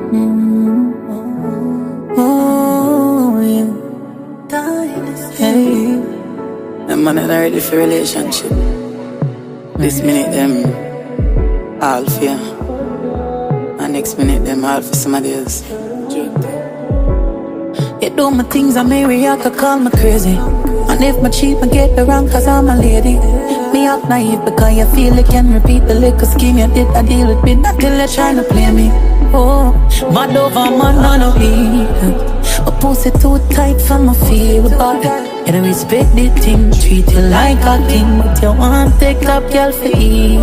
Oh, yeah. Hey. Them man not ready for relationship. This minute them all fear, and next minute them all for somebody else. You do my things, I marry, I could call me crazy. And if my cheat, I get the wrong, cause I'm a lady. Me act naive because you feel you can repeat the little scheme you did. I deal with it until they're trying to play me. Oh, mad over man, none of me. A pussy too tight for my feel about it. You don't respect the thing, treat you like a king, but you want to take up girl for eat.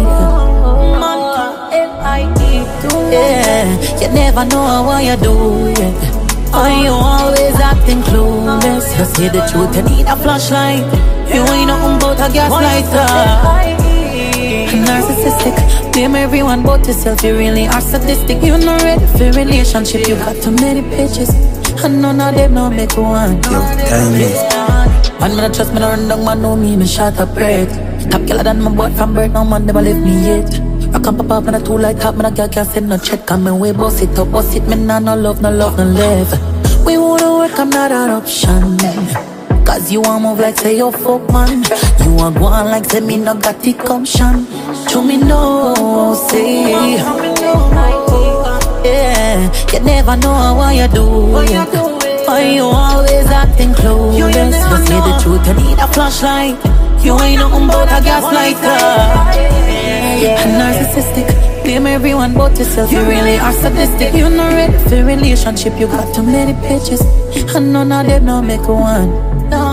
Yeah, you never know what you do, yeah. Why you always acting clueless? You say the truth, you need a flashlight. You ain't nothing but a gaslighter. Narcissistic, blame everyone but yourself. You really are sadistic. You're not ready for relationship. You got too many bitches, and none of them don't make one. Yo, timeless. Man, me not trust me, no run down, man, know me, me shot up bread. Top killer than my boy from birth, no man never left me yet. I can't pop up, man, I too light top, man, I can't send no check. Come me way, boss it up, boss it, me nah, no love, no live. We wanna work, I'm not an option. Cause you want move like say you fuck man. You want go on like say me no got the gumption. To me no, say yeah, you never know what you do. Why you always acting clueless? You say the truth, you need a flashlight. You ain't nothing but a gaslighter. Narcissistic, blame everyone but yourself. You really are sadistic. You're not ready for relationship. You got too many bitches, and none of them don't make one.